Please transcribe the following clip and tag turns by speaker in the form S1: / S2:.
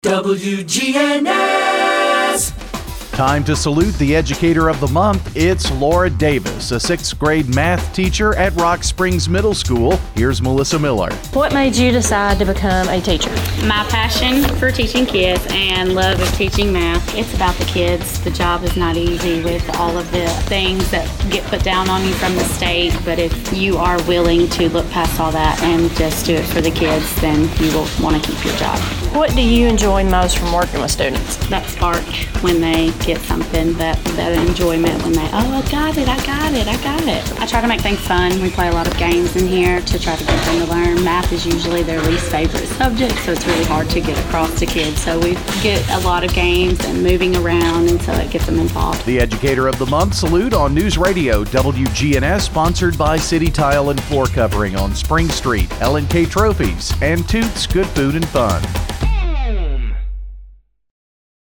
S1: WGNS.
S2: Time to salute the Educator of the Month. It's Laura Davis, a 6th grade math teacher at Rock Springs Middle School. Here's Melissa Miller.
S3: What made you decide to become a teacher?
S4: My passion for teaching kids and love of teaching math. It's about the kids. The job is not easy with all of the things that get put down on you from the state, but if you are willing to look past all that and just do it for the kids, then you will want to keep your job.
S3: What do you enjoy most from working with students?
S4: That spark when they get something, that enjoyment when they, I got it. I try to make things fun. We play a lot of games in here to try to get them to learn. Math is usually their least favorite subject, so it's really hard to get across to kids. So we get a lot of games and moving around, and so it gets them involved.
S2: The Educator of the Month salute on News Radio WGNS, sponsored by City Tile and Floor Covering on Spring Street, L&K Trophies, and Toots Good Food and Fun.